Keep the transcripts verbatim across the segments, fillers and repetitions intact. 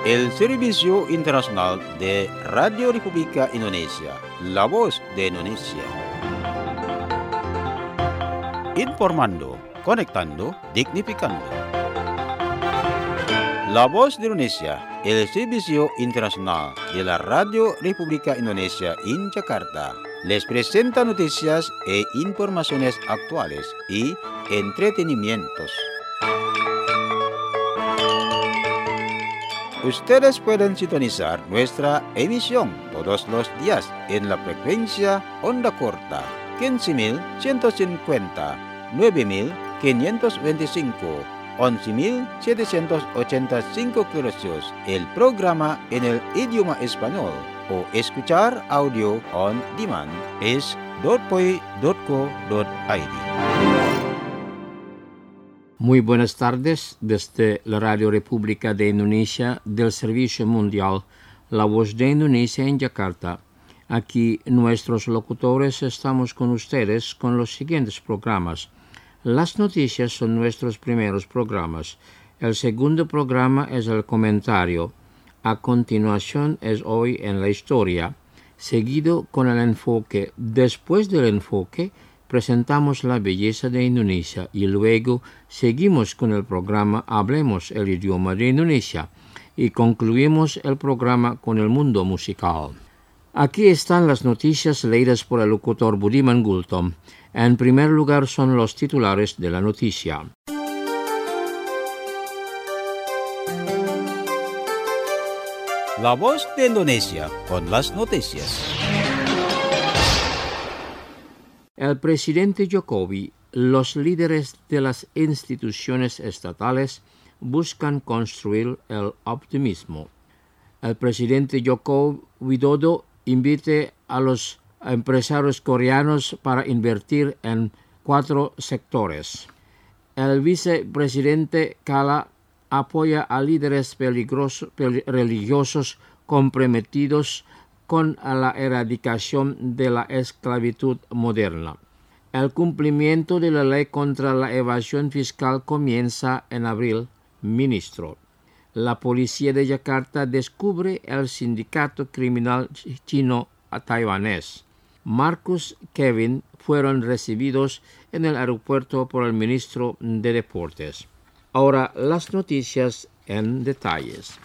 el Servicio Internacional de Radio República Indonesia, la voz de Indonesia. Informando, conectando, dignificando. La voz de Indonesia, el Servicio Internacional de la Radio República Indonesia en Jakarta, les presenta noticias e informaciones actuales y entretenimientos. Ustedes pueden sintonizar nuestra emisión todos los días en la frecuencia onda corta quince mil ciento cincuenta, nueve mil quinientos veinticinco, once mil setecientos ochenta y cinco kHz, el programa en el idioma español, o escuchar audio on demand es dot p o i dot co dot i d. Muy buenas tardes desde la Radio República de Indonesia del Servicio Mundial, la voz de Indonesia en Jakarta. Aquí nuestros locutores estamos con ustedes con los siguientes programas. Las noticias son nuestros primeros programas. El segundo programa es el comentario. A continuación es Hoy en la Historia, seguido con el enfoque. Después del enfoque, presentamos la belleza de Indonesia y luego seguimos con el programa Hablemos el idioma de Indonesia y concluimos el programa con el mundo musical. Aquí están las noticias leídas por el locutor Budiman Gultom. En primer lugar son los titulares de la noticia. La voz de Indonesia con las noticias. El presidente Jokowi, los líderes de las instituciones estatales buscan construir el optimismo. El presidente Joko Widodo invita a los empresarios coreanos para invertir en cuatro sectores. El vicepresidente Kala apoya a líderes peligrosos, pel- religiosos comprometidos con la erradicación de la esclavitud moderna. El cumplimiento de la ley contra la evasión fiscal comienza en abril, ministro. La policía de Yakarta descubre el sindicato criminal chino-taiwanés. Marcus Kevin fueron recibidos en el aeropuerto por el ministro de Deportes. Ahora las noticias en detalles.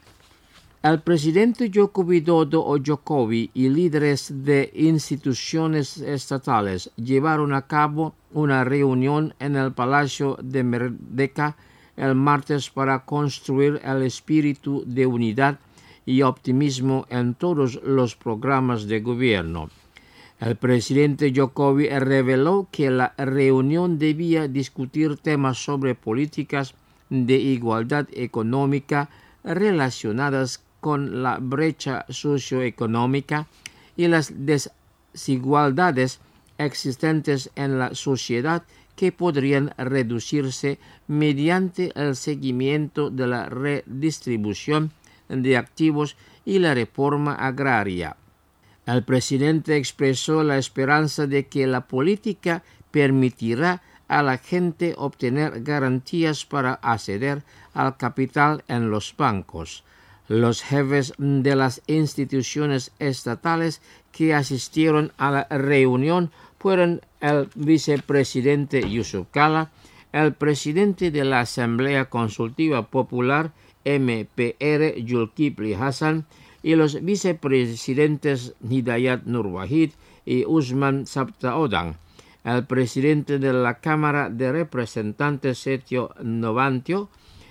El presidente Joko Widodo o Jokowi y líderes de instituciones estatales llevaron a cabo una reunión en el Palacio de Merdeka el martes para construir el espíritu de unidad y optimismo en todos los programas de gobierno. El presidente Jokowi reveló que la reunión debía discutir temas sobre políticas de igualdad económica relacionadas con la brecha socioeconómica y las desigualdades existentes en la sociedad que podrían reducirse mediante el seguimiento de la redistribución de activos y la reforma agraria. El presidente expresó la esperanza de que la política permitirá a la gente obtener garantías para acceder al capital en los bancos. Los jefes de las instituciones estatales que asistieron a la reunión fueron el vicepresidente Yusuf Kala, el presidente de la Asamblea Consultiva Popular M P R Zulkifli Hasan y los vicepresidentes Hidayat Nur Wahid y Usman Sabtaodang, el presidente de la Cámara de Representantes Setio Novanto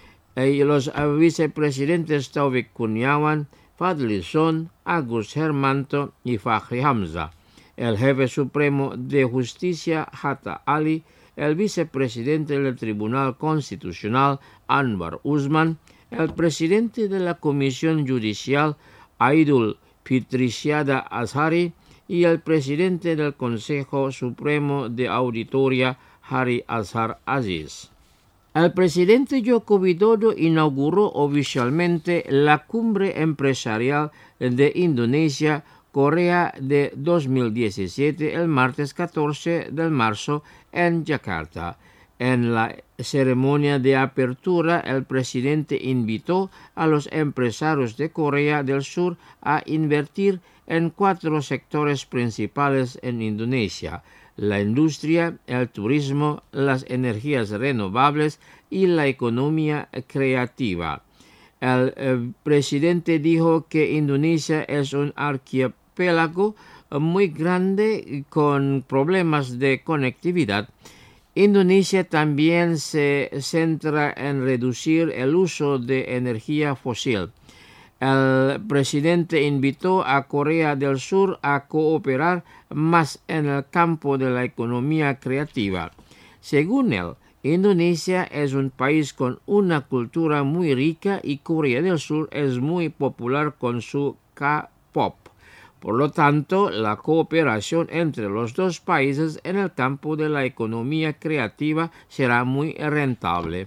y los vicepresidentes Taufik Kurniawan, Fadli Zon, Agus Hermanto y Fahri Hamzah, el jefe supremo de justicia Hatta Ali, el vicepresidente del Tribunal Constitucional Anwar Usman, el presidente de la Comisión Judicial Aidul Fitrisyada Azhari y el presidente del Consejo Supremo de Auditoría Hari Azhar Aziz. El presidente Joko Widodo inauguró oficialmente la Cumbre Empresarial de Indonesia Corea de dos mil diecisiete el martes catorce de marzo en Yakarta. En la ceremonia de apertura, el presidente invitó a los empresarios de Corea del Sur a invertir en cuatro sectores principales en Indonesia: la industria, el turismo, las energías renovables y la economía creativa. El, el presidente dijo que Indonesia es un archipiélago muy grande con problemas de conectividad. Indonesia también se centra en reducir el uso de energía fósil. El presidente invitó a Corea del Sur a cooperar más en el campo de la economía creativa. Según él, Indonesia es un país con una cultura muy rica y Corea del Sur es muy popular con su K-pop. Por lo tanto, la cooperación entre los dos países en el campo de la economía creativa será muy rentable.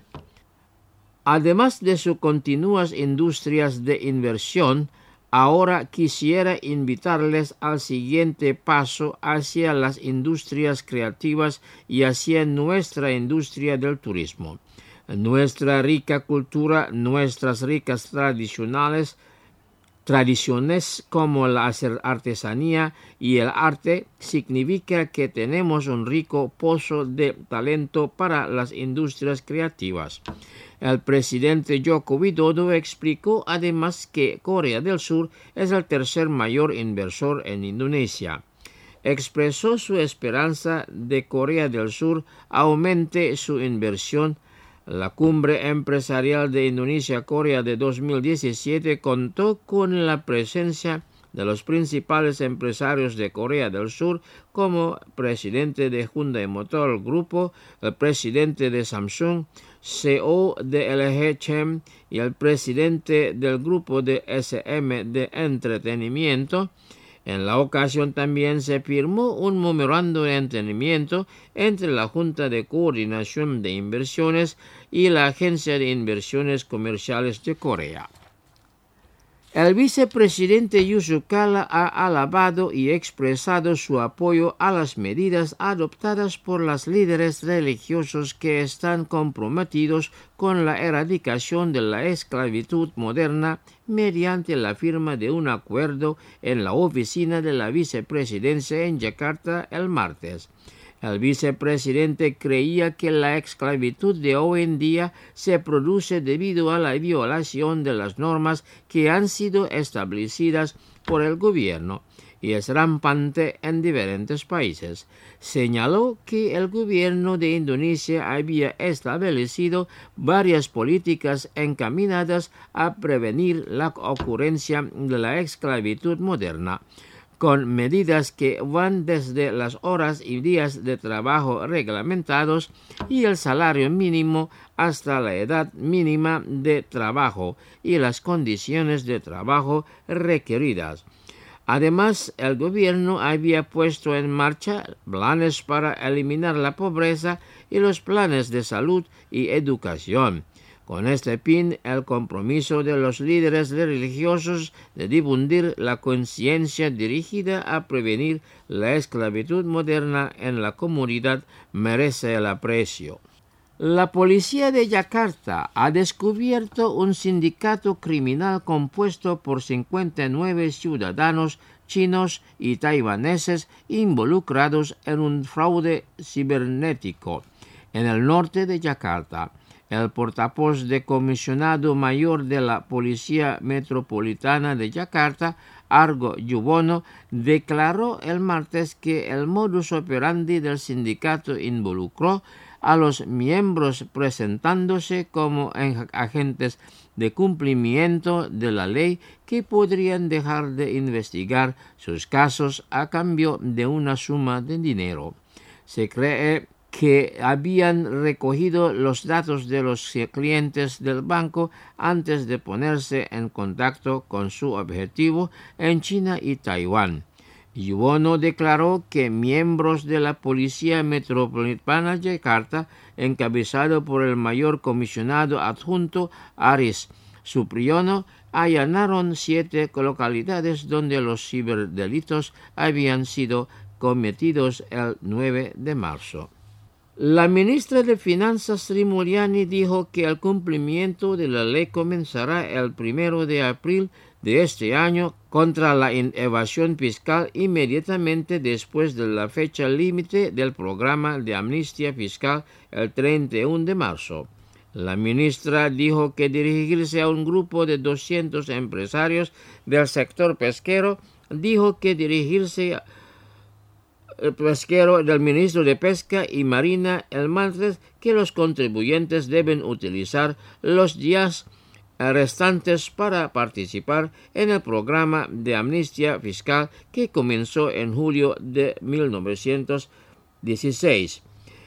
Además de sus continuas industrias de inversión, ahora quisiera invitarles al siguiente paso hacia las industrias creativas y hacia nuestra industria del turismo. Nuestra rica cultura, nuestras ricas tradicionales, tradiciones como la artesanía y el arte significa que tenemos un rico pozo de talento para las industrias creativas. El presidente Joko Widodo explicó además que Corea del Sur es el tercer mayor inversor en Indonesia. Expresó su esperanza de Corea del Sur aumente su inversión. La Cumbre Empresarial de Indonesia-Corea de dos mil diecisiete contó con la presencia de los principales empresarios de Corea del Sur como presidente de Hyundai Motor Grupo, el presidente de Samsung, C E O de L G Chem y el presidente del grupo de S M de entretenimiento. En la ocasión también se firmó un memorando de entendimiento entre la Junta de Coordinación de Inversiones y la Agencia de Inversiones Comerciales de Corea. El vicepresidente Yusuf Kala ha alabado y expresado su apoyo a las medidas adoptadas por los líderes religiosos que están comprometidos con la erradicación de la esclavitud moderna mediante la firma de un acuerdo en la oficina de la vicepresidencia en Yakarta el martes. El vicepresidente creía que la esclavitud de hoy en día se produce debido a la violación de las normas que han sido establecidas por el gobierno y es rampante en diferentes países. Señaló que el gobierno de Indonesia había establecido varias políticas encaminadas a prevenir la ocurrencia de la esclavitud moderna, con medidas que van desde las horas y días de trabajo reglamentados y el salario mínimo hasta la edad mínima de trabajo y las condiciones de trabajo requeridas. Además, el gobierno había puesto en marcha planes para eliminar la pobreza y los planes de salud y educación. Con este fin, el compromiso de los líderes religiosos de difundir la conciencia dirigida a prevenir la esclavitud moderna en la comunidad merece el aprecio. La policía de Yakarta ha descubierto un sindicato criminal compuesto por cincuenta y nueve ciudadanos chinos y taiwaneses involucrados en un fraude cibernético en el norte de Yakarta. El portavoz de comisionado mayor de la Policía Metropolitana de Yakarta, Argo Yuwono, declaró el martes que el modus operandi del sindicato involucró a los miembros presentándose como agentes de cumplimiento de la ley que podrían dejar de investigar sus casos a cambio de una suma de dinero. Se cree que habían recogido los datos de los clientes del banco antes de ponerse en contacto con su objetivo en China y Taiwán. Yuwono declaró que miembros de la Policía Metropolitana de Yakarta, encabezado por el mayor comisionado adjunto Aris Supriyono, allanaron siete localidades donde los ciberdelitos habían sido cometidos el nueve de marzo. La ministra de Finanzas Sri Mulyani dijo que el cumplimiento de la ley comenzará el primero de abril de este año contra la evasión fiscal inmediatamente después de la fecha límite del programa de amnistía fiscal el treinta y uno de marzo. La ministra dijo que dirigirse a un grupo de doscientos empresarios del sector pesquero, dijo que dirigirse el pesquero del ministro de Pesca y Marina el martes que los contribuyentes deben utilizar los días restantes para participar en el programa de amnistía fiscal que comenzó en julio de mil novecientos dieciséis.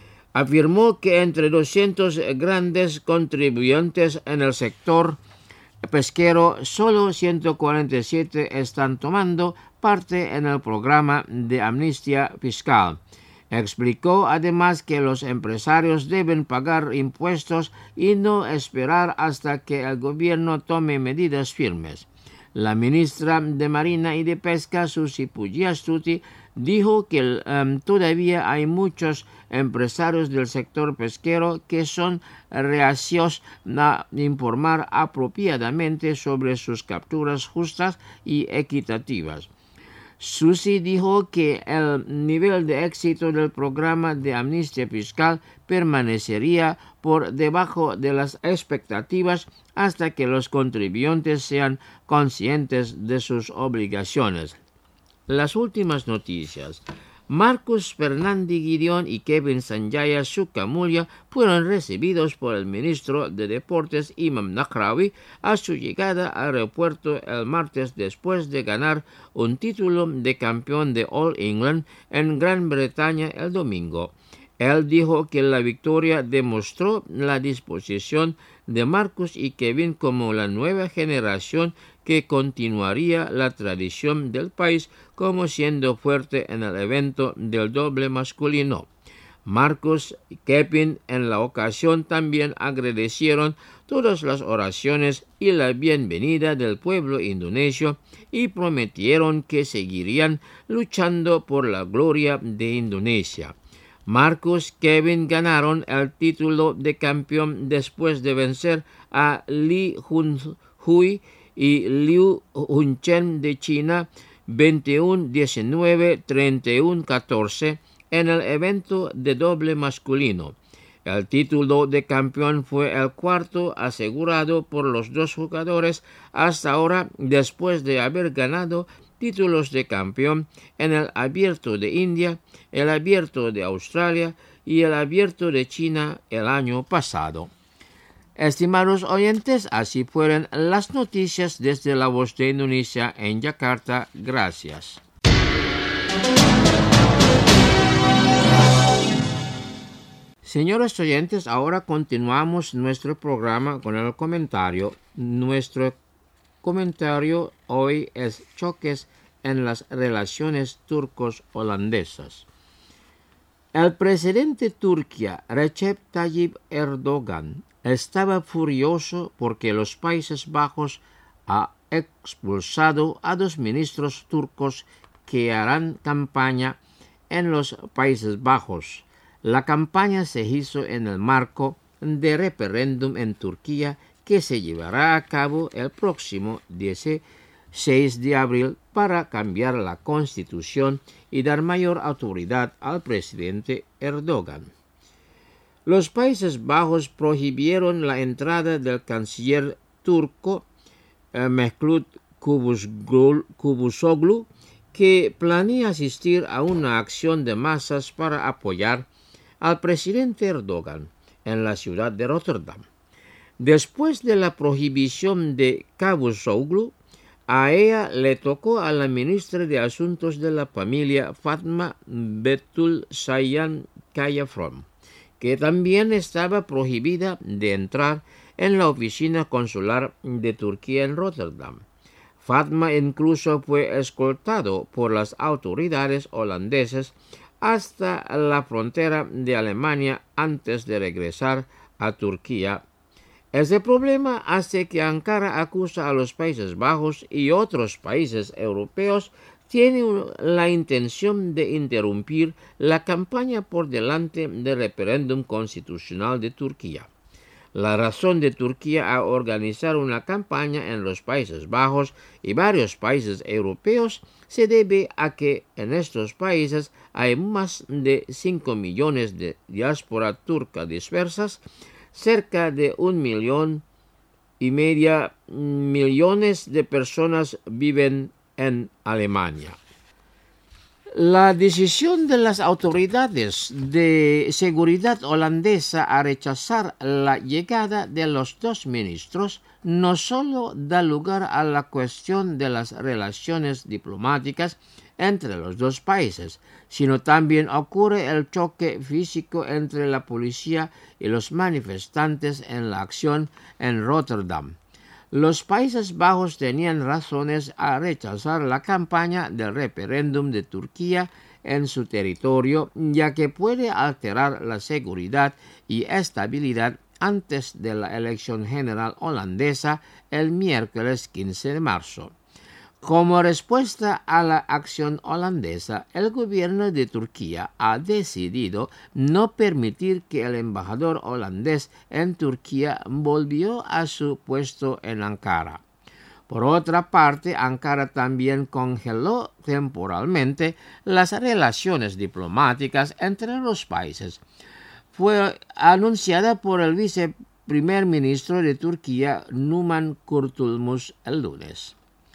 Afirmó que entre doscientos grandes contribuyentes en el sector pesquero, solo ciento cuarenta y siete están tomando parte en el programa de amnistía fiscal. Explicó además que los empresarios deben pagar impuestos y no esperar hasta que el gobierno tome medidas firmes. La ministra de Marina y de Pesca, Susi Pujiastuti, dijo que um, todavía hay muchos empresarios del sector pesquero que son reacios a informar apropiadamente sobre sus capturas justas y equitativas. Susi dijo que el nivel de éxito del programa de amnistía fiscal permanecería por debajo de las expectativas hasta que los contribuyentes sean conscientes de sus obligaciones. Las últimas noticias. Marcus Fernandi Gideon y Kevin Sanjaya Sukamulya fueron recibidos por el ministro de Deportes Imam Naqrawi a su llegada al aeropuerto el martes después de ganar un título de campeón de All England en Gran Bretaña el domingo. Él dijo que la victoria demostró la disposición de Marcus y Kevin como la nueva generación que continuaría la tradición del país como siendo fuerte en el evento del doble masculino. Marcus y Kevin en la ocasión también agradecieron todas las oraciones y la bienvenida del pueblo indonesio y prometieron que seguirían luchando por la gloria de Indonesia. Marcus y Kevin ganaron el título de campeón después de vencer a Li Junhui y Liu Hunchen de China veintiuno diecinueve, treinta y uno catorce en el evento de doble masculino. El título de campeón fue el cuarto asegurado por los dos jugadores hasta ahora después de haber ganado títulos de campeón en el Abierto de India, el Abierto de Australia y el Abierto de China el año pasado. Estimados oyentes, así fueron las noticias desde La Voz de Indonesia en Yakarta. Gracias. Señores oyentes, ahora continuamos nuestro programa con el comentario. Nuestro comentario hoy es choques en las relaciones turcos-holandesas. El presidente de Turquía, Recep Tayyip Erdogan, estaba furioso porque los Países Bajos ha expulsado a dos ministros turcos que harán campaña en los Países Bajos. La campaña se hizo en el marco de referéndum en Turquía que se llevará a cabo el próximo dieciséis de abril para cambiar la constitución y dar mayor autoridad al presidente Erdogan. Los Países Bajos prohibieron la entrada del canciller turco eh, Mevlut Cavusoglu, que planea asistir a una acción de masas para apoyar al presidente Erdogan en la ciudad de Rotterdam. Después de la prohibición de Cavusoglu, a ella le tocó a la ministra de Asuntos de la Familia Fatma Betul Sayan Kayafrom, que también estaba prohibida de entrar en la oficina consular de Turquía en Rotterdam. Fatma incluso fue escoltado por las autoridades holandesas hasta la frontera de Alemania antes de regresar a Turquía. Este problema hace que Ankara acusa a los Países Bajos y otros países europeos tiene la intención de interrumpir la campaña por delante del referéndum constitucional de Turquía. La razón de Turquía a organizar una campaña en los Países Bajos y varios países europeos se debe a que en estos países hay más de cinco millones de diáspora turca dispersas, cerca de un millón y media millones de personas viven en Alemania. La decisión de las autoridades de seguridad holandesa a rechazar la llegada de los dos ministros no solo da lugar a la cuestión de las relaciones diplomáticas entre los dos países, sino también ocurre el choque físico entre la policía y los manifestantes en la acción en Rotterdam. Los Países Bajos tenían razones a rechazar la campaña del referéndum de Turquía en su territorio, ya que puede alterar la seguridad y estabilidad antes de la elección general holandesa el miércoles quince de marzo. Como respuesta a la acción holandesa, el gobierno de Turquía ha decidido no permitir que el embajador holandés en Turquía volvió a su puesto en Ankara. Por otra parte, Ankara también congeló temporalmente las relaciones diplomáticas entre los países. Fue anunciada por el viceprimer ministro de Turquía, Numan Kurtulmuş, el lunes.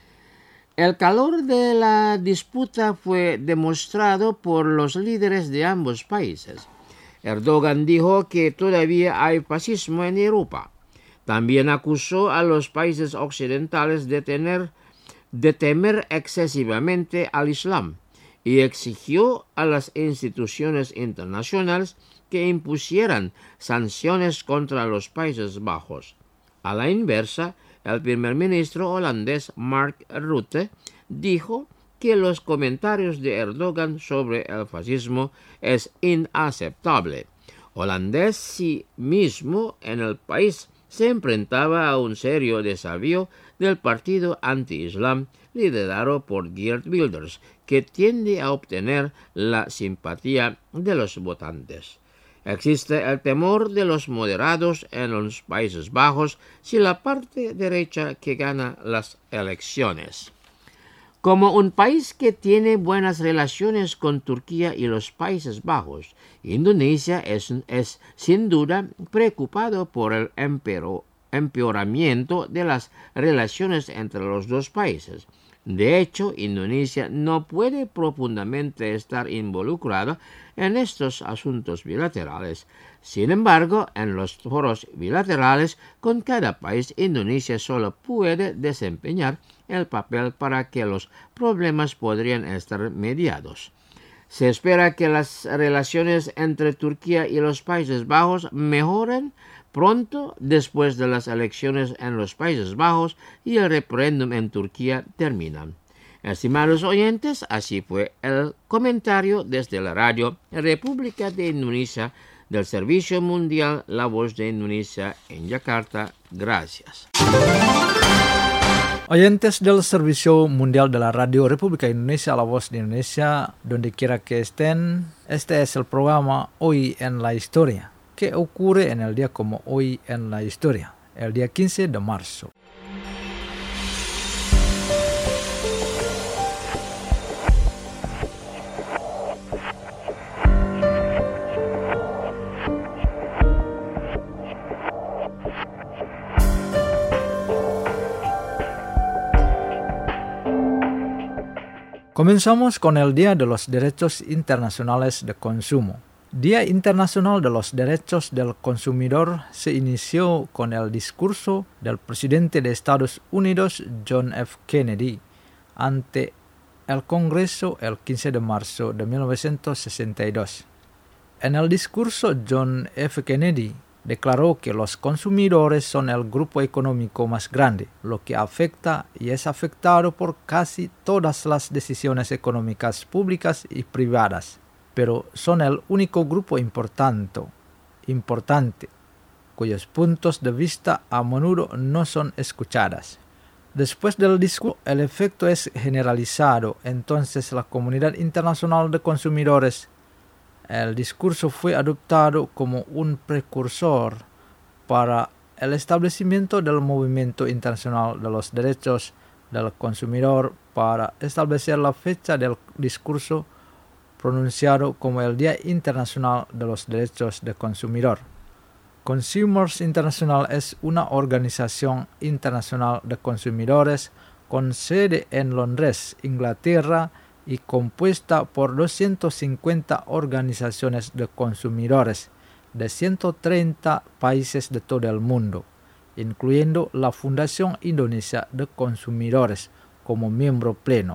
El calor de la disputa fue demostrado por los líderes de ambos países. Erdogan dijo que todavía hay fascismo en Europa. También acusó a los países occidentales de, tener, de temer excesivamente al Islam y exigió a las instituciones internacionales que impusieran sanciones contra los Países Bajos. A la inversa, el primer ministro holandés Mark Rutte dijo que los comentarios de Erdogan sobre el fascismo es inaceptable. Holandés sí mismo en el país se enfrentaba a un serio desafío del partido anti-islam liderado por Geert Wilders, que tiende a obtener la simpatía de los votantes. Existe el temor de los moderados en los Países Bajos si la parte derecha que gana las elecciones. Como un país que tiene buenas relaciones con Turquía y los Países Bajos, Indonesia es, es sin duda preocupado por el empero, empeoramiento de las relaciones entre los dos países. De hecho, Indonesia no puede profundamente estar involucrada en estos asuntos bilaterales. Sin embargo, en los foros bilaterales con cada país, Indonesia solo puede desempeñar el papel para que los problemas podrían estar mediados. Se espera que las relaciones entre Turquía y los Países Bajos mejoren pronto después de las elecciones en los Países Bajos y el referéndum en Turquía terminan. Estimados oyentes, así fue el comentario desde la radio República de Indonesia del Servicio Mundial La Voz de Indonesia en Yakarta. Gracias. Oyentes del Servicio Mundial de la Radio República Indonesia La Voz de Indonesia, donde quiera que estén, este es el programa Hoy en la Historia. ¿Qué ocurre en el día como hoy en la historia? El día quince de marzo. Comenzamos con el Día de los Derechos Internacionales de Consumo. Día Internacional de los Derechos del Consumidor se inició con el discurso del presidente de Estados Unidos, John F. Kennedy, ante el Congreso el quince de marzo de mil novecientos sesenta y dos. En el discurso, John F. Kennedy declaró que los consumidores son el grupo económico más grande, lo que afecta y es afectado por casi todas las decisiones económicas públicas y privadas, pero son el único grupo importante, importante, cuyos puntos de vista a menudo no son escuchados. Después del discurso, el efecto es generalizado. Entonces, la comunidad internacional de consumidores, el discurso fue adoptado como un precursor para el establecimiento del movimiento internacional de los derechos del consumidor para establecer la fecha del discurso pronunciado como el Día Internacional de los Derechos del Consumidor. Consumers International es una organización internacional de consumidores con sede en Londres, Inglaterra, y compuesta por doscientas cincuenta organizaciones de consumidores de ciento treinta países de todo el mundo, incluyendo la Fundación Indonesia de Consumidores como miembro pleno.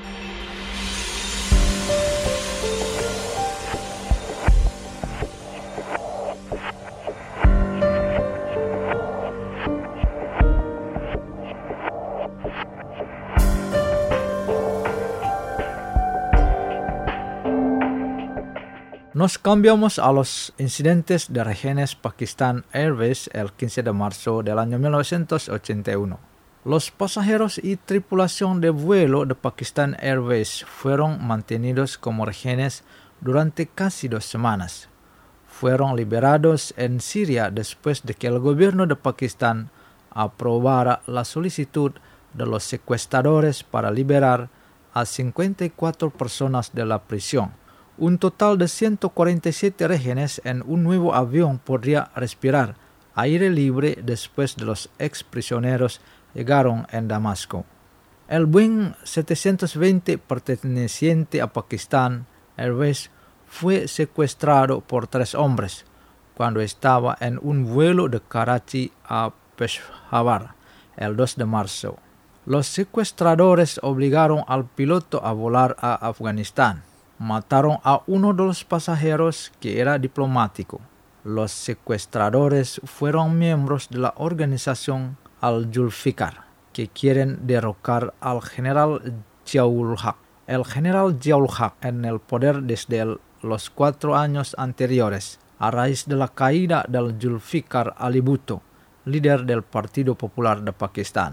Nos cambiamos a los incidentes de rehenes Pakistan Airways el quince de marzo del año mil novecientos ochenta y uno. Los pasajeros y tripulación de vuelo de Pakistan Airways fueron mantenidos como rehenes durante casi dos semanas. Fueron liberados en Siria después de que el gobierno de Pakistán aprobara la solicitud de los secuestradores para liberar a cincuenta y cuatro personas de la prisión. Un total de ciento cuarenta y siete rehenes en un nuevo avión podría respirar aire libre después de los exprisioneros llegaron en Damasco. El Boeing setecientos veinte perteneciente a Pakistan Airways fue secuestrado por tres hombres cuando estaba en un vuelo de Karachi a Peshawar el dos de marzo. Los secuestradores obligaron al piloto a volar a Afganistán. Mataron a uno de los pasajeros que era diplomático. Los secuestradores fueron miembros de la organización Al-Zulfikar, que quieren derrocar al general Ziaul-Haq. El general Ziaul-Haq en el poder desde el, los cuatro años anteriores, a raíz de la caída del Zulfikar Ali Bhutto, líder del Partido Popular de Pakistán.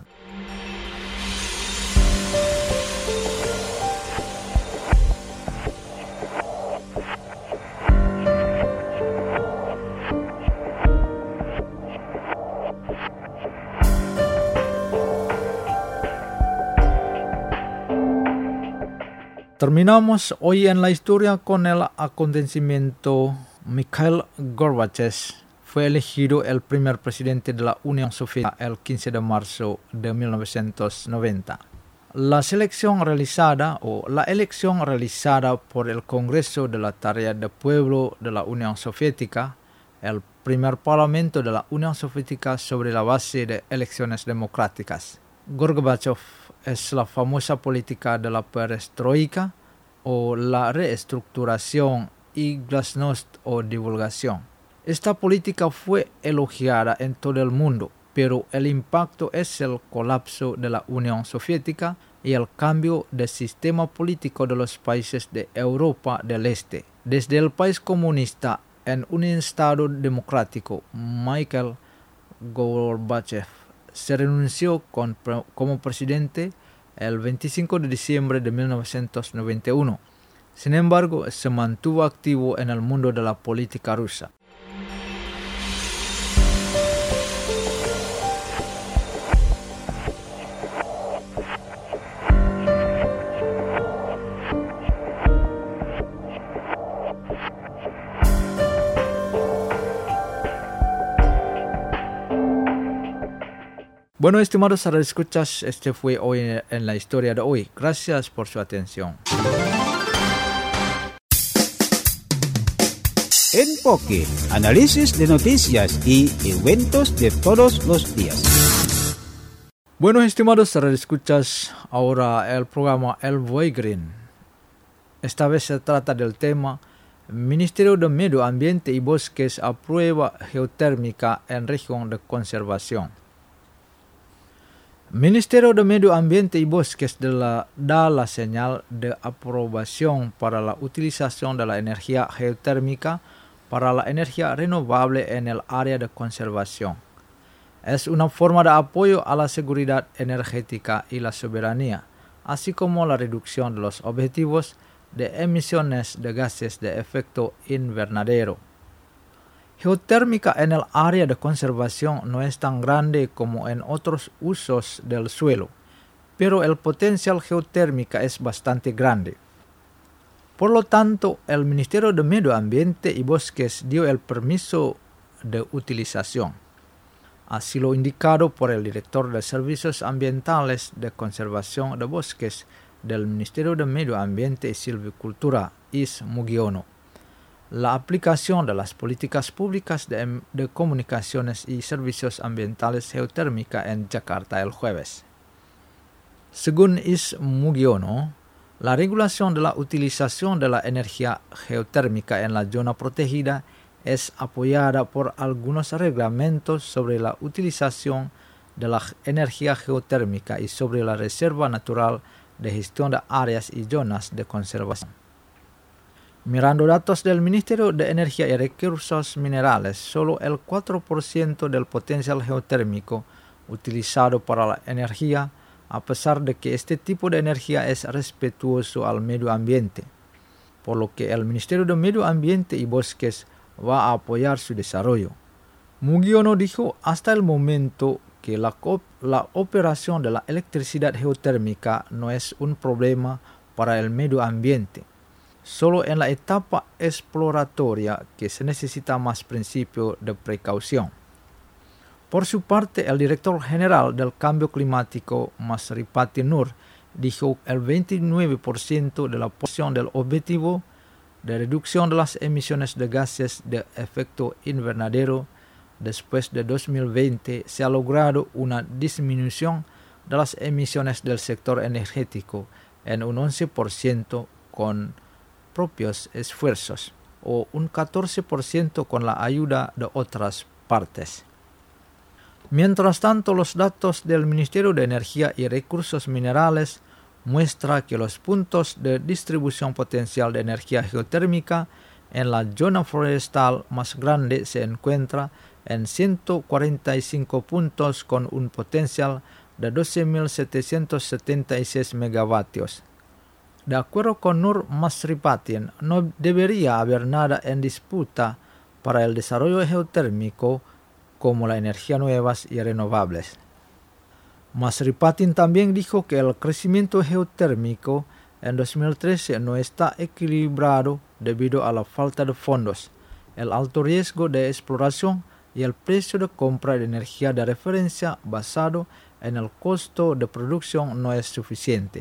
Terminamos hoy en la historia con el acontecimiento. Mikhail Gorbachev fue elegido el primer presidente de la Unión Soviética el quince de marzo de mil novecientos noventa. La selección realizada o la elección realizada por el Congreso de la Tarea del Pueblo de la Unión Soviética, el primer parlamento de la Unión Soviética sobre la base de elecciones democráticas. Gorbachev es la famosa política de la perestroika o la reestructuración y glasnost o divulgación. Esta política fue elogiada en todo el mundo, pero el impacto es el colapso de la Unión Soviética y el cambio de sistema político de los países de Europa del Este. Desde el país comunista en un estado democrático, Mikhail Gorbachev se renunció con, como presidente el veinticinco de diciembre de mil novecientos noventa y uno. Sin embargo, se mantuvo activo en el mundo de la política rusa. Bueno, estimados radioescuchas, este fue hoy en la historia de hoy. Gracias por su atención. Enfoque, análisis de noticias y eventos de todos los días. Bueno, estimados radioescuchas, ahora el programa El Buey Green. Esta vez se trata del tema Ministerio de Medio Ambiente y Bosques aprueba geotérmica en región de conservación. Ministerio de Medio Ambiente y Bosques de la, da la señal de aprobación para la utilización de la energía geotérmica para la energía renovable en el área de conservación. Es una forma de apoyo a la seguridad energética y la soberanía, así como la reducción de los objetivos de emisiones de gases de efecto invernadero. Geotérmica en el área de conservación no es tan grande como en otros usos del suelo, pero el potencial geotérmica es bastante grande. Por lo tanto, el Ministerio de Medio Ambiente y Bosques dio el permiso de utilización. Así lo indicado por el director de Servicios Ambientales de Conservación de Bosques del Ministerio de Medio Ambiente y Silvicultura, Is Mugiono. La aplicación de las políticas públicas de, de comunicaciones y servicios ambientales geotérmica en Jakarta el jueves. Según Is Mugiono, la regulación de la utilización de la energía geotérmica en la zona protegida es apoyada por algunos reglamentos sobre la utilización de la energía geotérmica y sobre la Reserva Natural de Gestión de Áreas y Zonas de Conservación. Mirando datos del Ministerio de Energía y Recursos Minerales, solo el cuatro por ciento del potencial geotérmico utilizado para la energía, a pesar de que este tipo de energía es respetuoso al medio ambiente, por lo que el Ministerio de Medio Ambiente y Bosques va a apoyar su desarrollo. Mugiono dijo hasta el momento que la, la operación de la electricidad geotérmica no es un problema para el medio ambiente. Solo en la etapa exploratoria que se necesita más principio de precaución. Por su parte, el director general del cambio climático, Masripati Nur, dijo que el veintinueve por ciento de la posición del objetivo de reducción de las emisiones de gases de efecto invernadero después de dos mil veinte se ha logrado una disminución de las emisiones del sector energético en un once por ciento con propios esfuerzos o un catorce por ciento con la ayuda de otras partes. Mientras tanto, los datos del Ministerio de Energía y Recursos Minerales muestran que los puntos de distribución potencial de energía geotérmica en la zona forestal más grande se encuentra en ciento cuarenta y cinco puntos con un potencial de doce mil setecientos setenta y seis megavatios. De acuerdo con Nur Masripati, no debería haber nada en disputa para el desarrollo geotérmico como la energía nuevas y renovables. Masripati también dijo que el crecimiento geotérmico en dos mil trece no está equilibrado debido a la falta de fondos, el alto riesgo de exploración y el precio de compra de energía de referencia basado en el costo de producción no es suficiente.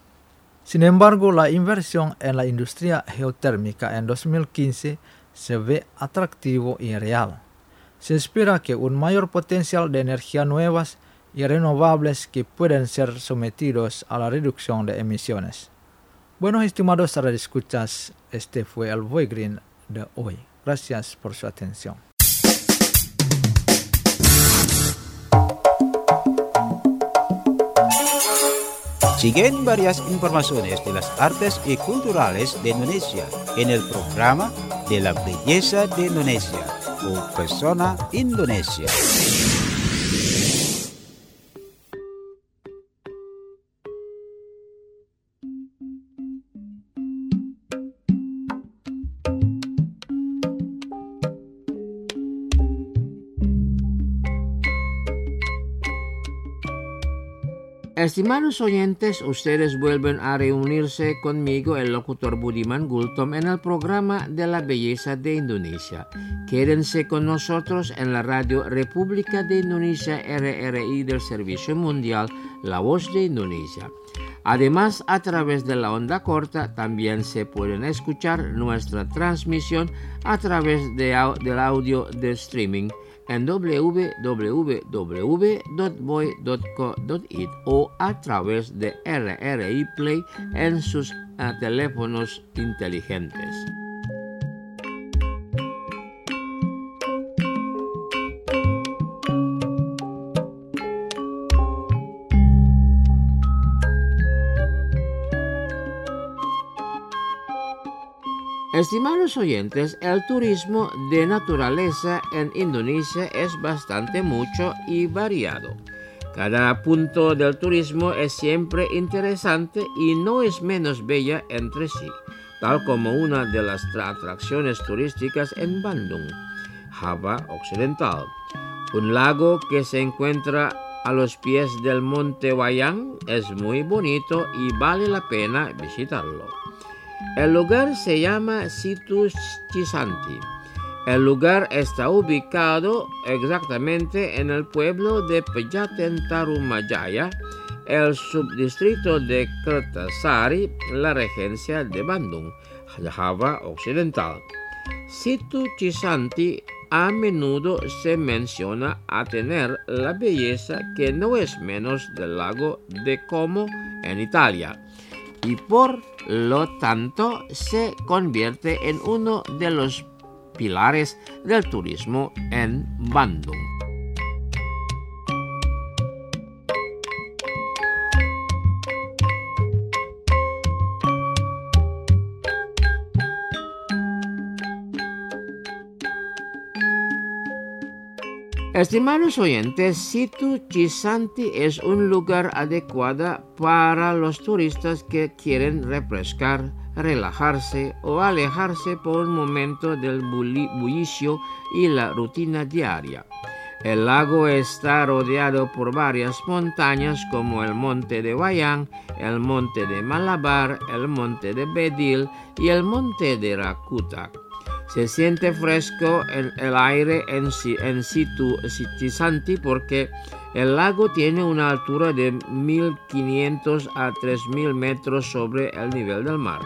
Sin embargo, la inversión en la industria geotérmica en dos mil quince se ve atractivo y real. Se espera que un mayor potencial de energía nuevas y renovables que pueden ser sometidos a la reducción de emisiones. Bueno, estimados radioescuchas, este fue el Voy Green de hoy. Gracias por su atención. Siguen varias informaciones de las artes y culturales de Indonesia en el programa de la belleza de Indonesia o Persona Indonesia. Estimados oyentes, ustedes vuelven a reunirse conmigo, el locutor Budiman Gultom, en el programa de la belleza de Indonesia. Quédense con nosotros en la radio República de Indonesia R R I del Servicio Mundial, La Voz de Indonesia. Además, a través de la onda corta también se pueden escuchar nuestra transmisión a través de, del audio de streaming en w w w punto voy punto co punto it o a través de R R I Play en sus uh, teléfonos inteligentes. Estimados oyentes, el turismo de naturaleza en Indonesia es bastante mucho y variado. Cada punto del turismo es siempre interesante y no es menos bella entre sí, tal como una de las atracciones turísticas en Bandung, Java Occidental, un lago que se encuentra a los pies del Monte Wayang. Es muy bonito y vale la pena visitarlo. El lugar se llama Situ Cisanti. El lugar está ubicado exactamente en el pueblo de Pejaten Tarumajaya, el subdistrito de Kertasari, la regencia de Bandung, Java Occidental. Situ Cisanti a menudo se menciona a tener la belleza que no es menos del lago de Como en Italia, y por lo tanto se convierte en uno de los pilares del turismo en Bandung. Estimados oyentes, Situ Cisanti es un lugar adecuado para los turistas que quieren refrescar, relajarse o alejarse por un momento del bullicio y la rutina diaria. El lago está rodeado por varias montañas como el Monte de Wayang, el Monte de Malabar, el Monte de Bedil y el Monte de Rakuta. Se siente fresco en el aire en, en Situ Cisanti porque el lago tiene una altura de mil quinientos a tres mil metros sobre el nivel del mar.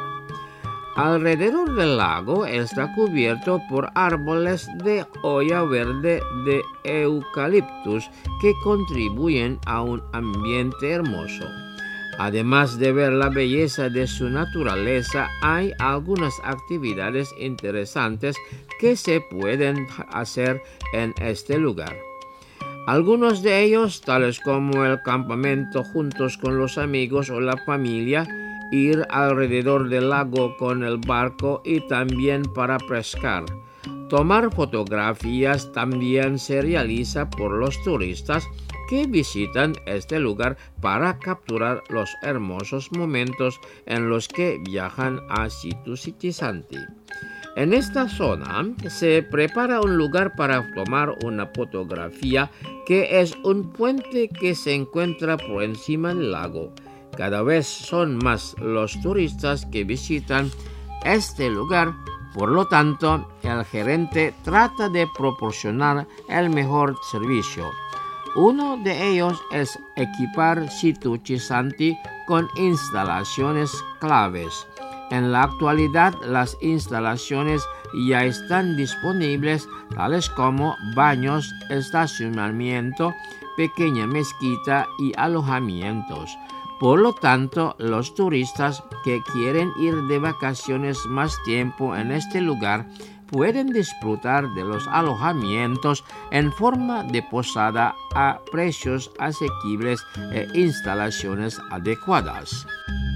Alrededor del lago está cubierto por árboles de hoja verde de eucaliptus que contribuyen a un ambiente hermoso. Además de ver la belleza de su naturaleza, hay algunas actividades interesantes que se pueden hacer en este lugar. Algunos de ellos, tales como el campamento juntos con los amigos o la familia, ir alrededor del lago con el barco y también para pescar. Tomar fotografías también se realiza por los turistas que visitan este lugar para capturar los hermosos momentos en los que viajan a Situ Cisanti. En esta zona se prepara un lugar para tomar una fotografía que es un puente que se encuentra por encima del lago. Cada vez son más los turistas que visitan este lugar, por lo tanto, el gerente trata de proporcionar el mejor servicio. Uno de ellos es equipar Situ Cisanti con instalaciones claves. En la actualidad, las instalaciones ya están disponibles, tales como baños, estacionamiento, pequeña mezquita y alojamientos. Por lo tanto, los turistas que quieren ir de vacaciones más tiempo en este lugar pueden disfrutar de los alojamientos en forma de posada a precios asequibles e instalaciones adecuadas.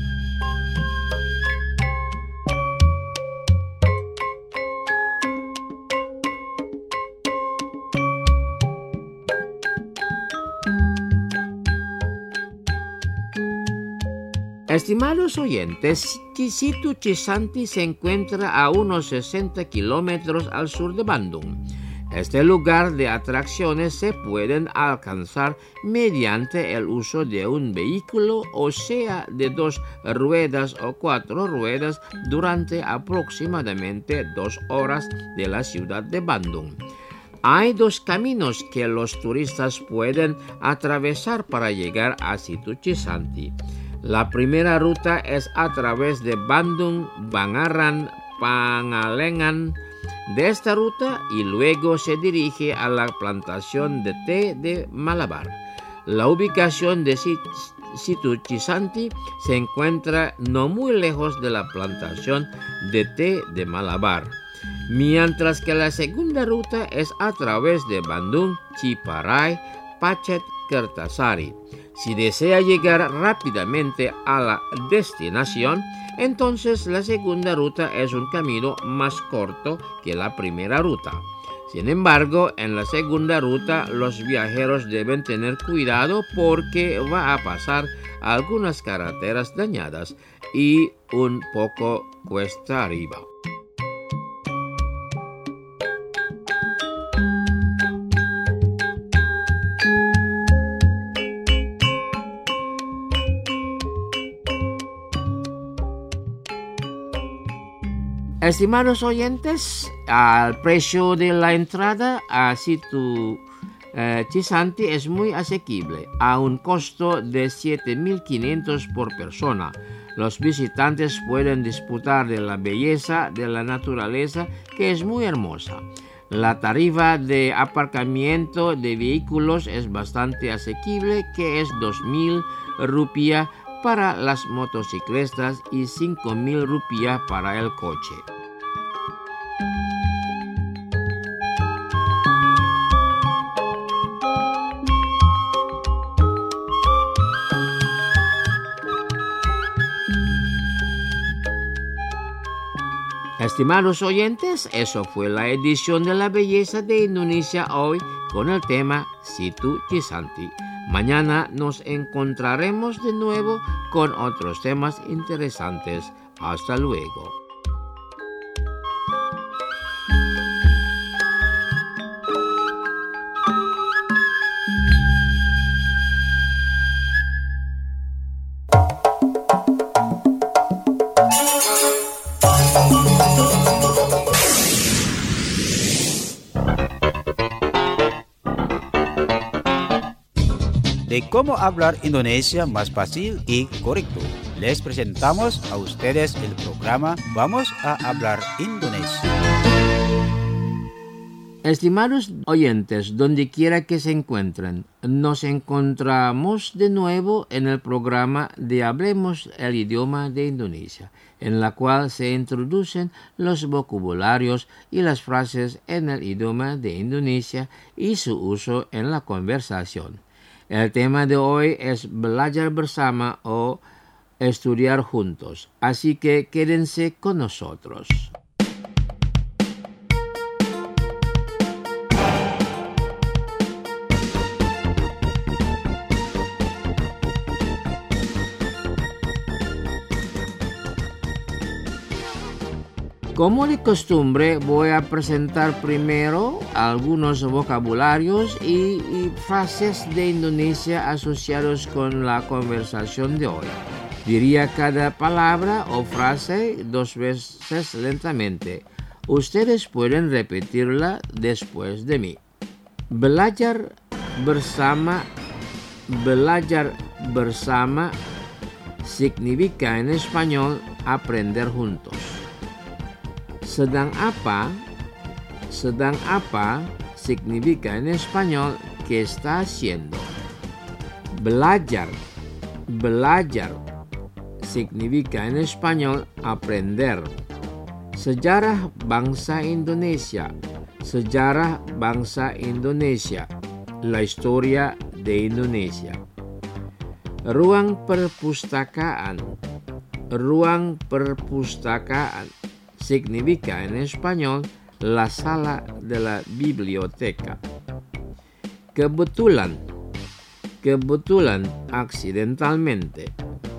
Estimados oyentes, Situ Cisanti se encuentra a unos sesenta kilómetros al sur de Bandung. Este lugar de atracciones se pueden alcanzar mediante el uso de un vehículo, o sea, de dos ruedas o cuatro ruedas, durante aproximadamente dos horas de la ciudad de Bandung. Hay dos caminos que los turistas pueden atravesar para llegar a Situ Cisanti. La primera ruta es a través de Bandung, Bangaran, Pangalengan. De esta ruta y luego se dirige a la plantación de té de Malabar. La ubicación de Situ Cisanti se encuentra no muy lejos de la plantación de té de Malabar, mientras que la segunda ruta es a través de Bandung, Ciparai, Pacet Kertasari. Si desea llegar rápidamente a la destinación, entonces la segunda ruta es un camino más corto que la primera ruta. Sin embargo, en la segunda ruta los viajeros deben tener cuidado porque va a pasar algunas carreteras dañadas y un poco cuesta arriba. Estimados oyentes, el precio de la entrada a Situ eh, Cisanti es muy asequible, a un costo de siete mil quinientos por persona. Los visitantes pueden disfrutar de la belleza de la naturaleza, que es muy hermosa. La tarifa de aparcamiento de vehículos es bastante asequible, que es dos mil rupias para las motocicletas y cinco mil rupias para el coche. Estimados oyentes, eso fue la edición de la belleza de Indonesia hoy con el tema Situ Cisanti. Mañana nos encontraremos de nuevo con otros temas interesantes. Hasta luego. De cómo hablar Indonesia más fácil y correcto. Les presentamos a ustedes el programa Vamos a hablar Indonesia. Estimados oyentes, donde quiera que se encuentren, nos encontramos de nuevo en el programa de Hablemos el idioma de Indonesia, en la cual se introducen los vocabularios y las frases en el idioma de Indonesia y su uso en la conversación. El tema de hoy es belajar bersama o estudiar juntos, así que quédense con nosotros. Como de costumbre, voy a presentar primero algunos vocabularios y, y frases de Indonesia asociados con la conversación de hoy. Diría cada palabra o frase dos veces lentamente. Ustedes pueden repetirla después de mí. Belajar bersama, belajar bersama significa en español aprender juntos. Sedang apa, sedang apa significa en español ¿qué está haciendo? Belajar, belajar significa en español aprender. Sejarah bangsa Indonesia, sejarah bangsa Indonesia, la historia de Indonesia. Ruang perpustakaan, ruang perpustakaan significa en español la sala de la biblioteca. Kebetulan, kebetulan accidentalmente.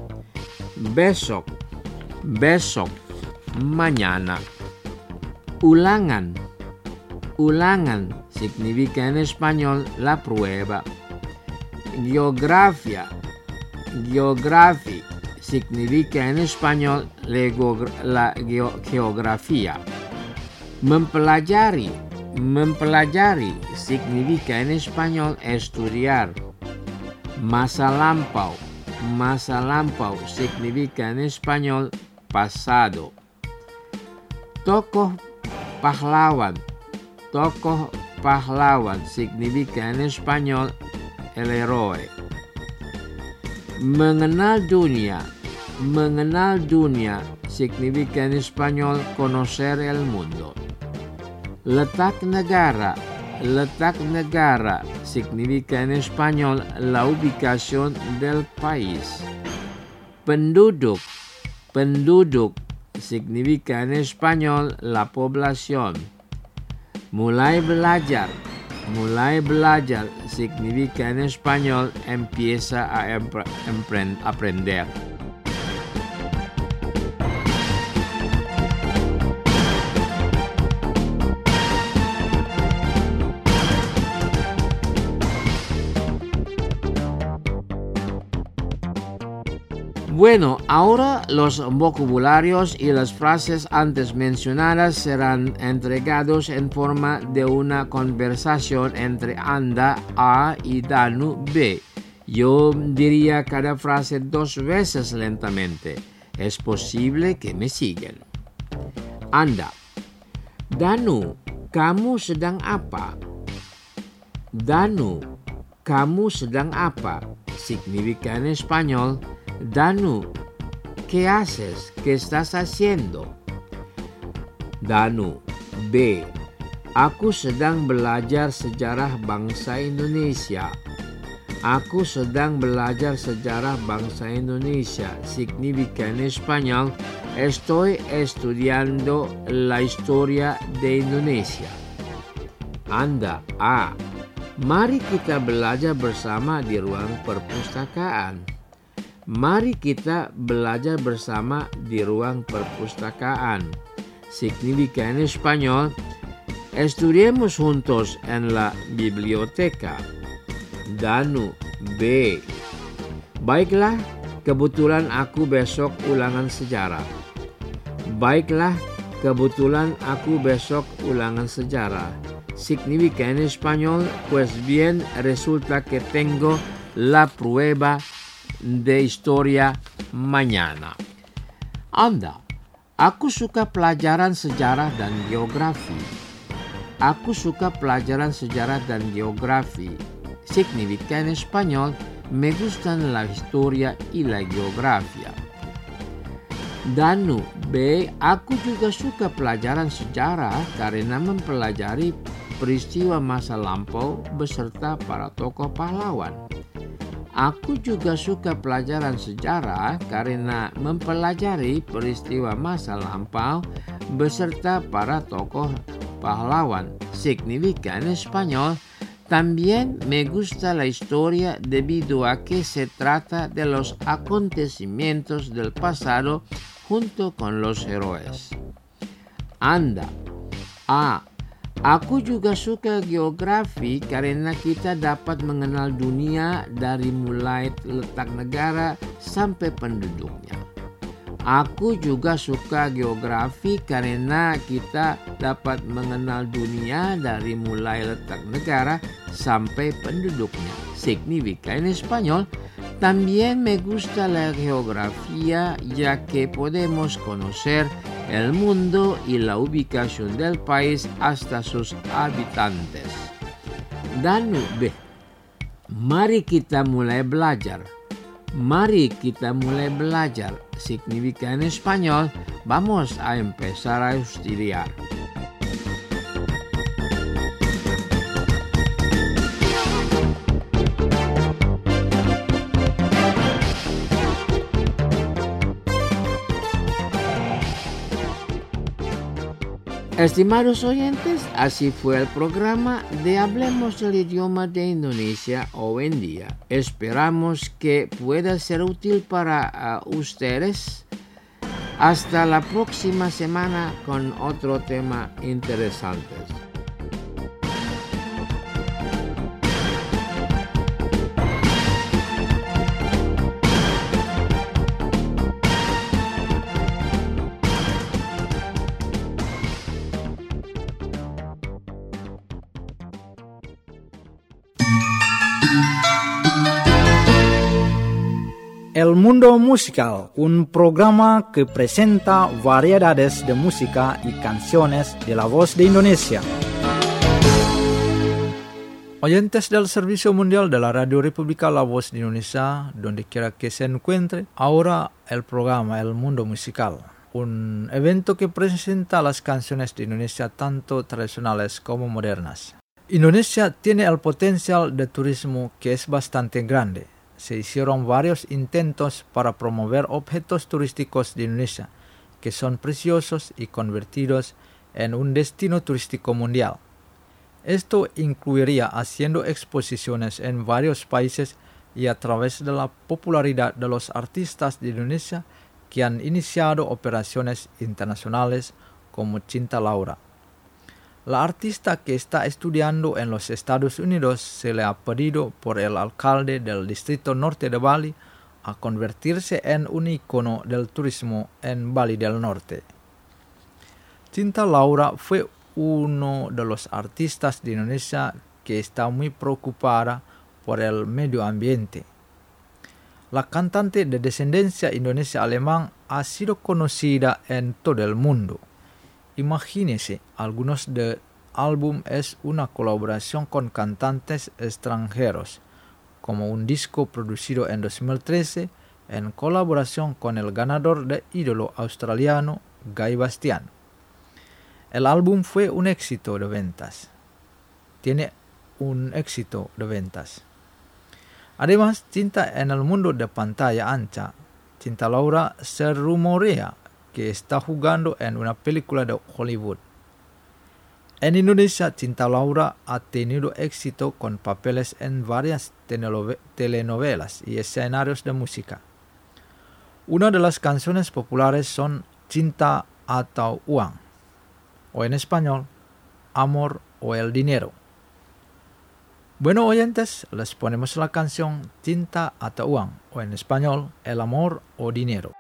Besok, besok, mañana. Ulangan, ulangan significa en español la prueba. Geografía, geografía significa en español la geografía. Mempelajari, mempelajari significa en español estudiar. Masa lampau, masa lampau significa en español pasado. Tokoh pahlawan, tokoh pahlawan significa en español el héroe. Mengenal dunia, mengenal dunia significa en español conocer el mundo. Letak negara, letak negara significa en español la ubicación del país. Penduduk, penduduk significa en español la población. Mulai belajar, mulai belajar significa en español empieza a aprender. Bueno, ahora los vocabularios y las frases antes mencionadas serán entregados en forma de una conversación entre Anda A y Danu B. Yo diría cada frase dos veces lentamente. Es posible que me sigan. Anda. Danu, kamu sedang apa? Danu, kamu sedang apa? Significa en español, Danu, ¿qué haces? ¿Qué estás haciendo? Danu, B. Aku sedang belajar sejarah bangsa Indonesia. Aku sedang belajar sejarah bangsa Indonesia. Significa en español, estoy estudiando la historia de Indonesia. Anda, A. Mari kita belajar bersama di ruang perpustakaan. Mari kita belajar bersama di ruang perpustakaan. Significa en español, estudiemos juntos en la biblioteca. Danu, B. Baiklah, kebetulan aku besok ulangan sejarah. Baiklah, kebetulan aku besok ulangan sejarah. Significa en español, pues bien, resulta que tengo la prueba de historia mañana. Anda, aku suka pelajaran sejarah dan geografi. Aku suka pelajaran sejarah dan geografi. Significa en español, me gustan la historia y la geografía. Danu, B. Aku juga suka pelajaran sejarah karena mempelajari peristiwa masa lampau beserta para tokoh pahlawan. Aku juga suka pelajaran sejarah karena mempelajari peristiwa masa lampau beserta para tokoh pahlawan. Significa en español, también me gusta la historia debido a que se trata de los acontecimientos del pasado junto con los héroes. Anda, A. Aku juga suka geografi karena kita dapat mengenal dunia dari mulai letak negara sampai penduduknya. Aku juga suka geografi karena kita dapat mengenal dunia dari mulai letak negara sampai penduduknya. Significa en español, también me gusta la geografía ya que podemos conocer el mundo y la ubicación del país hasta sus habitantes. Danu, B. Mari kita mulai belajar. Mari kita mulai belajar. Significa en español, vamos a empezar a estudiar. Estimados oyentes, así fue el programa de Hablemos el idioma de Indonesia hoy en día. Esperamos que pueda ser útil para uh, ustedes. Hasta la próxima semana con otro tema interesante. El Mundo Musical, un programa que presenta variedades de música y canciones de la voz de Indonesia. Oyentes del Servicio Mundial de la Radio República La Voz de Indonesia, donde quiera que se encuentre, ahora el programa El Mundo Musical, un evento que presenta las canciones de Indonesia tanto tradicionales como modernas. Indonesia tiene el potencial de turismo que es bastante grande. Se hicieron varios intentos para promover objetos turísticos de Indonesia, que son preciosos y convertidos en un destino turístico mundial. Esto incluiría haciendo exposiciones en varios países y a través de la popularidad de los artistas de Indonesia que han iniciado operaciones internacionales como Cinta Laura. La artista que está estudiando en los Estados Unidos se le ha pedido por el alcalde del Distrito Norte de Bali a convertirse en un icono del turismo en Bali del Norte. Cinta Laura fue uno de los artistas de Indonesia que está muy preocupada por el medio ambiente. La cantante de descendencia indonesia alemán ha sido conocida en todo el mundo. Imagínese, algunos del álbum es una colaboración con cantantes extranjeros, como un disco producido en dos mil trece en colaboración con el ganador de ídolo australiano Guy Bastian. El álbum fue un éxito de ventas. Tiene un éxito de ventas. Además, Cinta en el mundo de pantalla ancha, Cinta Laura se rumorea que está jugando en una película de Hollywood. En Indonesia, Cinta Laura ha tenido éxito con papeles en varias telenovelas y escenarios de música. Una de las canciones populares son Cinta atau Uang, o en español, Amor o el Dinero. Bueno, oyentes, les ponemos la canción Cinta atau Uang, o en español, El Amor o Dinero.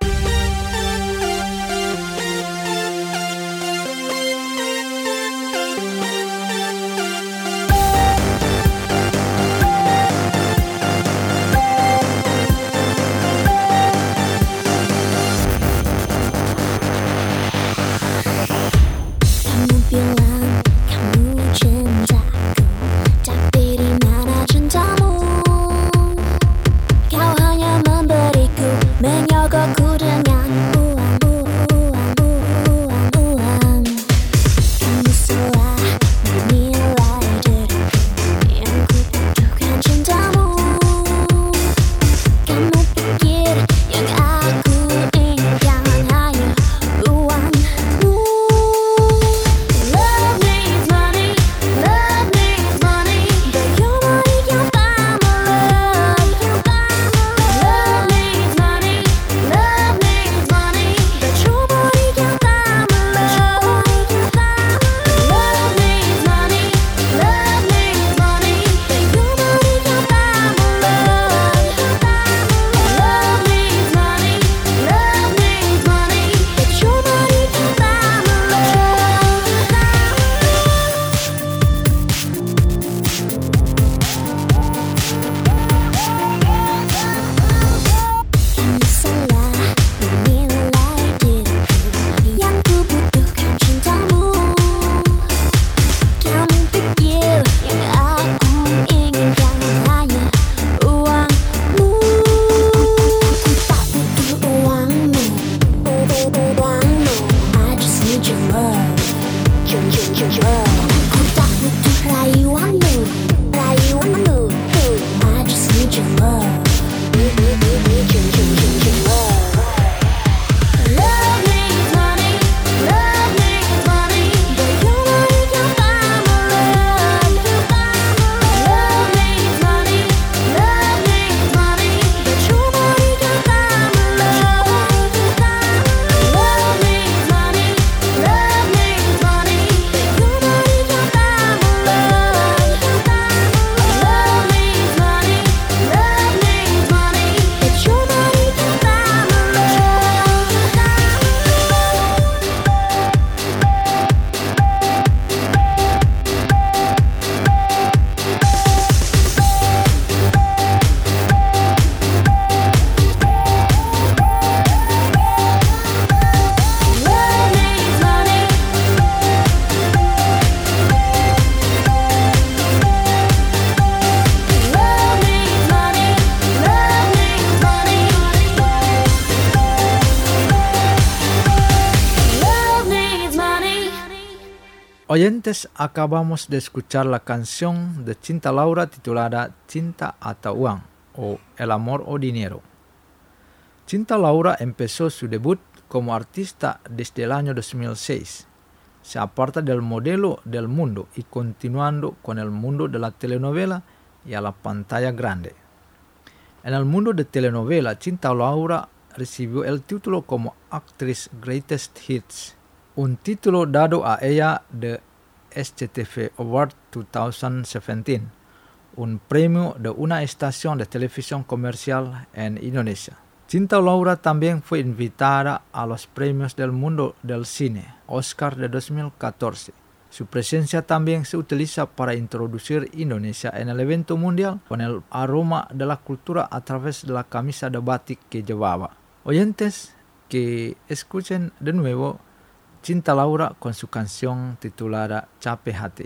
Kau Oyentes, acabamos de escuchar la canción de Cinta Laura titulada Cinta atau Uang o El Amor o Dinero. Cinta Laura empezó su debut como artista desde el año dos mil seis. Se aparta del modelo del mundo y continuando con el mundo de la telenovela y a la pantalla grande. En el mundo de telenovela, Cinta Laura recibió el título como Actress Greatest Hits, un título dado a ella de S C T V Award dos mil diecisiete, un premio de una estación de televisión comercial en Indonesia. Cinta Laura también fue invitada a los premios del mundo del cine, Oscar de dos mil catorce. Su presencia también se utiliza para introducir Indonesia en el evento mundial con el aroma de la cultura a través de la camisa de batik que llevaba. Oyentes, que escuchen de nuevo Cinta Laura con su canción titulada Capek Hati.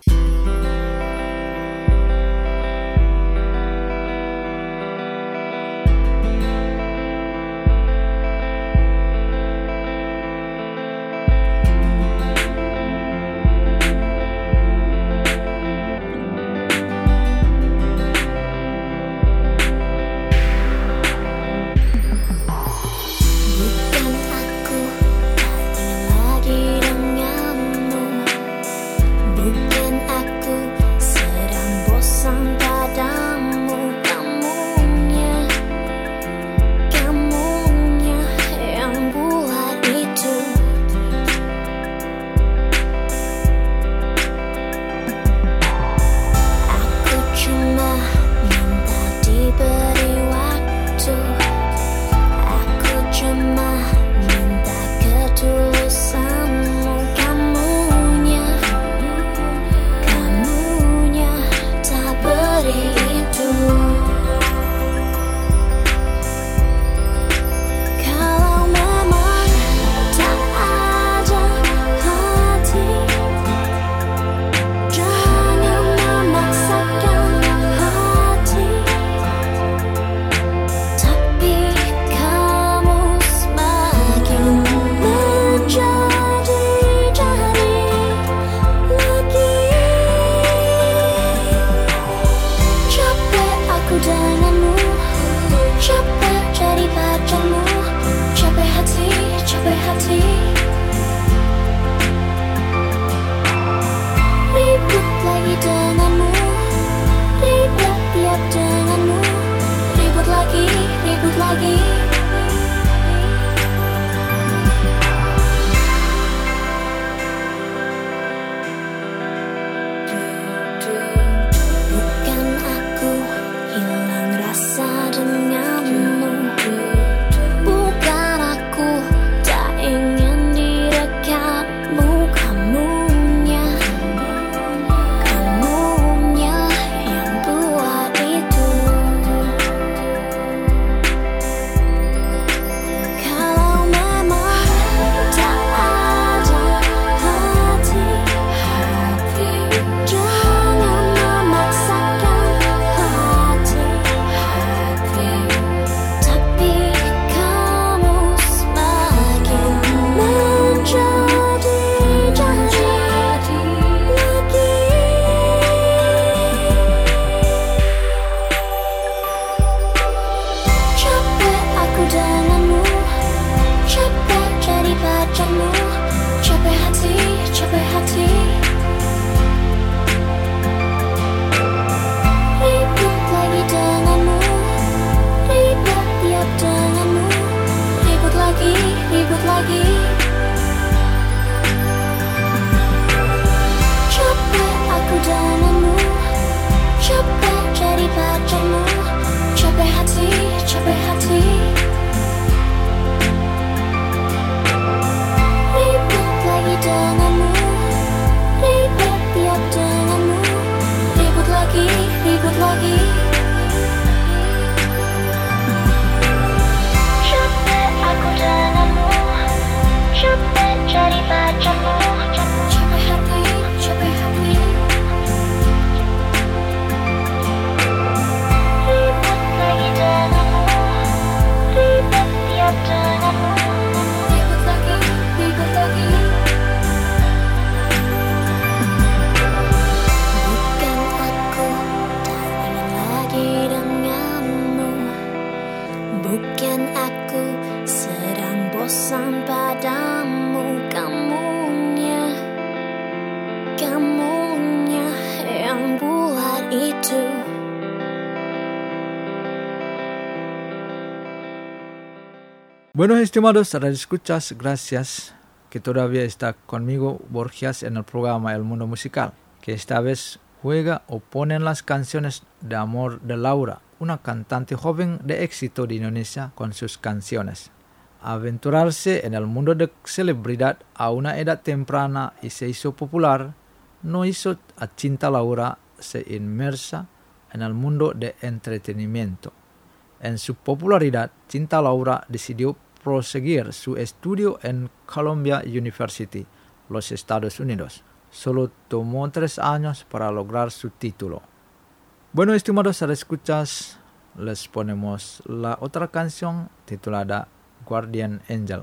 Bueno, estimados radioescuchas, gracias que todavía está conmigo Borgias en el programa El Mundo Musical, que esta vez juega o pone las canciones de amor de Laura, una cantante joven de éxito de Indonesia con sus canciones. Aventurarse en el mundo de celebridad a una edad temprana y se hizo popular, no hizo a Cinta Laura se inmersa en el mundo de entretenimiento. En su popularidad, Cinta Laura decidió proseguir su estudio en Columbia University, los Estados Unidos. Solo tomó tres años para lograr su título. Bueno, estimados escuchas, les ponemos la otra canción titulada Guardian Angel.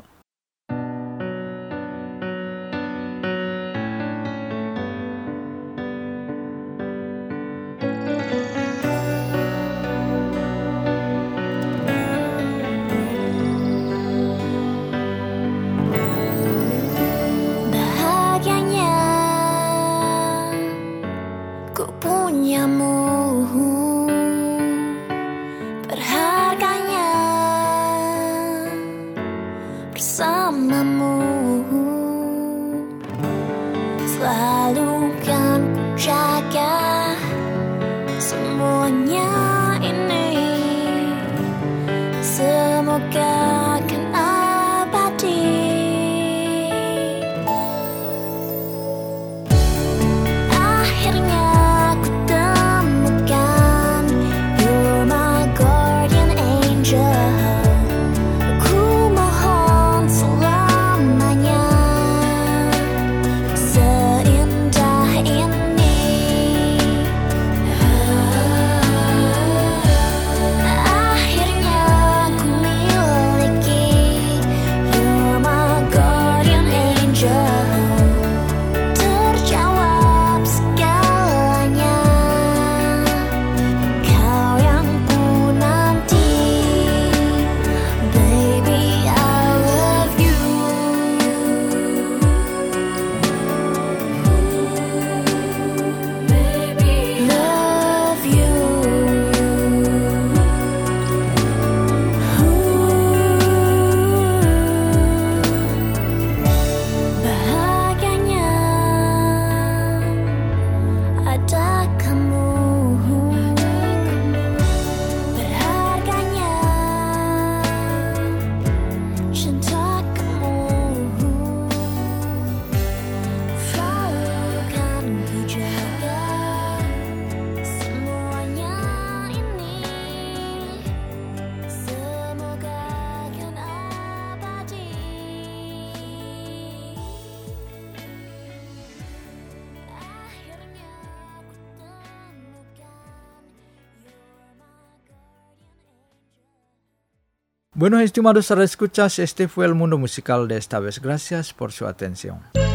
Selalu kan ku jaga semuanya ini, semoga kan abadi. Akhirnya ku temukan, you're my guardian angel. Bueno, estimados escuchas, este fue el mundo musical de esta vez. Gracias por su atención.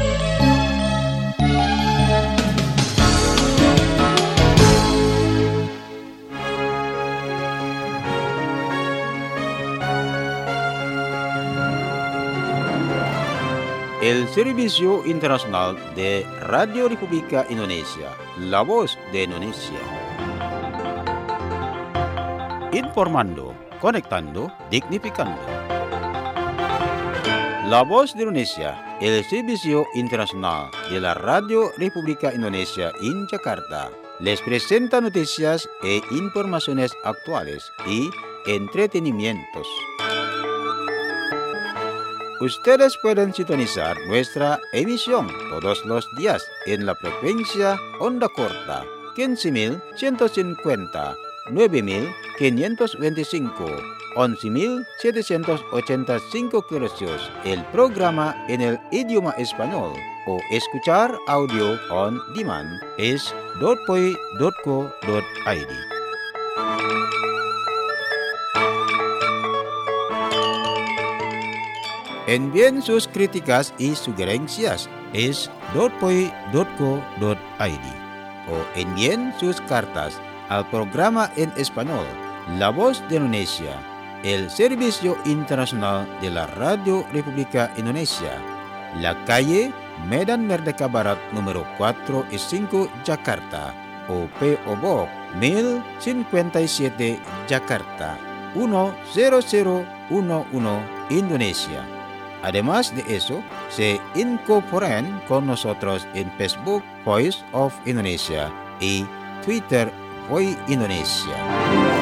El Servicio Internacional de Radio República Indonesia, La Voz de Indonesia. Informando, conectando, dignificando. La Voz de Indonesia, el Servicio Internacional de la Radio República Indonesia en Jakarta, les presenta noticias e informaciones actuales y entretenimientos. Ustedes pueden sintonizar nuestra emisión todos los días en la frecuencia onda corta quince mil ciento cincuenta, nueve mil quinientos veinticinco, once mil setecientos ochenta y cinco kHz, el programa en el idioma español, o escuchar audio on demand es dot poi dot co dot i d. Envíen sus críticas y sugerencias es dot poi dot co dot i d o envíen sus cartas al programa en español La Voz de Indonesia, el Servicio Internacional de la Radio República Indonesia, la calle Medan Merdeka Barat número cuatro y cinco, Jakarta, o P O Box mil cincuenta y siete, Jakarta, uno cero cero uno uno Indonesia. Además de eso, se incorporan con nosotros en Facebook Voice of Indonesia y Twitter Voice Indonesia.